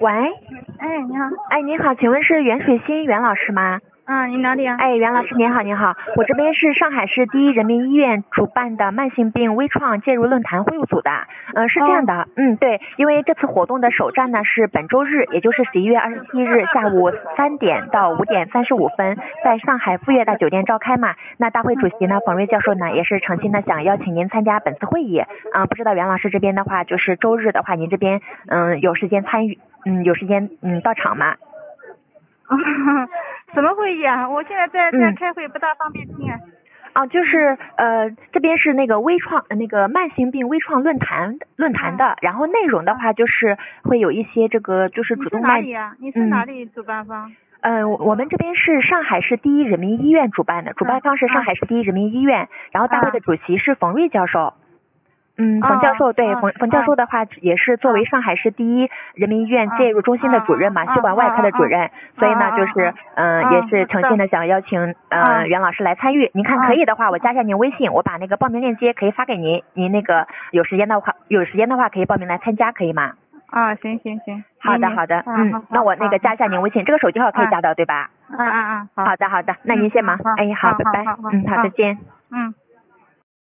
喂， 哎，你好。 哎，您好，请问是袁水新袁老师吗？ 你哪里啊？ 哎，袁老师您好，您好，我这边是上海市第一人民医院主办的慢性病微创介入论坛会务组的。是这样的，对，因为这次活动的首站呢是本周日，也就是11月27日下午3点到5点35分，在上海富悦大酒店召开嘛。那大会主席呢，冯瑞教授呢也是诚心的想邀请您参加本次会议。不知道袁老师这边的话，就是周日的话，您这边有时间参与，有时间到场吗？ 什么会议啊？我现在在开会，不大方便听啊。 就是这边是那个微创那个慢性病微创论坛的，然后内容的话就是会有一些这个就是主动脉。 你是哪里主办方？ 我们这边是上海市第一人民医院主办的，主办方是上海市第一人民医院，然后大会的主席是冯瑞教授。冯教授对冯教授的话也是作为上海市第一人民医院介入中心的主任嘛，血管外科的主任，所以呢就是也是诚心的想邀请袁老师来参与。您看可以的话，我加一下您微信，我把那个报名链接可以发给您，您那个有时间的话可以报名来参加，可以吗？ 行。 好的，那我那个加一下您微信，这个手机号可以加到对吧？ 好的，那您先忙，好，拜拜，好，再见。